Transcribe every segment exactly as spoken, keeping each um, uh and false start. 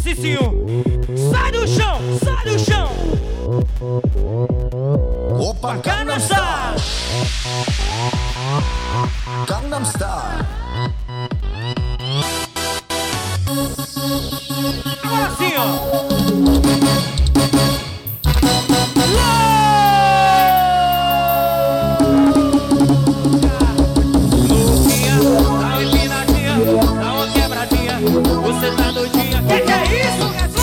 sim senhor. Sai do chão, sai do chão. Opa, Gangnam Style. Gangnam Style. Agora sim, ó. Você tá doidinha, que que é isso, gatinho?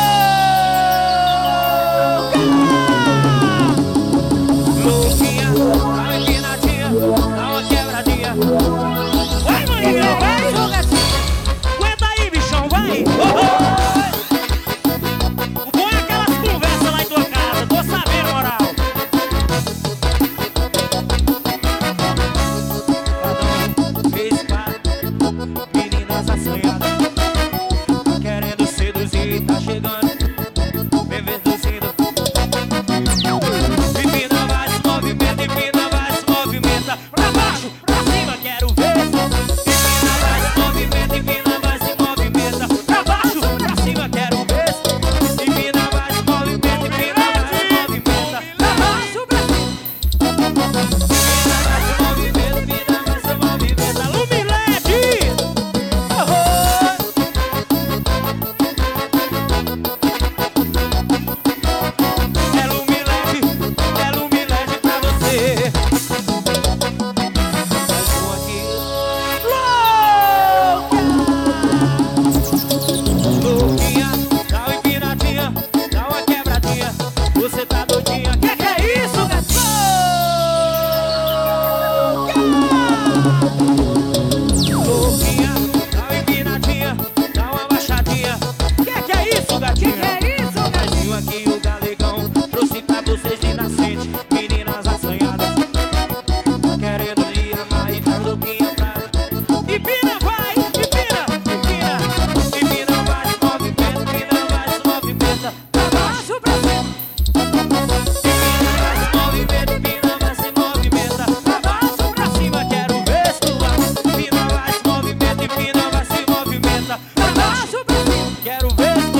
Louquinha, tá empinadinha, dá uma quebradinha. Vai, maninha, vai, gatinho. Aguenta aí, bichão, vai. Oh, oh. Põe aquelas conversas lá em tua casa, tô sabendo, moral. Fez quatro, meninas assanhadas. Tá chegando, vem reduzindo. Empina, vai, se movimenta, empina, vai, se movimenta. Pra baixo, pra cima, quero ver. Empina, vai, se movimenta, empina, vai, se movimenta. Pra baixo, pra cima, quero ver. Empina, vai, se movimenta, empina, vai, se movimenta. Pra baixo, pra cima. Empina, vai, se movimenta, empina, vai, se movimenta. Lumilete! Oh, oh. Você tá doidinha, que que é isso, gatinho? Louquinha, dá uma empinadinha, dá uma baixadinha. Que que é isso, gatinho? Que que é isso, gatinho? Aqui o galegão trouxe pra vocês de nascente, meninas assanhadas, querendo lhe amar e tá louquinha pra... Empina, vai, empina, empina, empina, vai, se movimenta, empina, vai, se movimenta. Pra baixo, pra cima. Quero ver.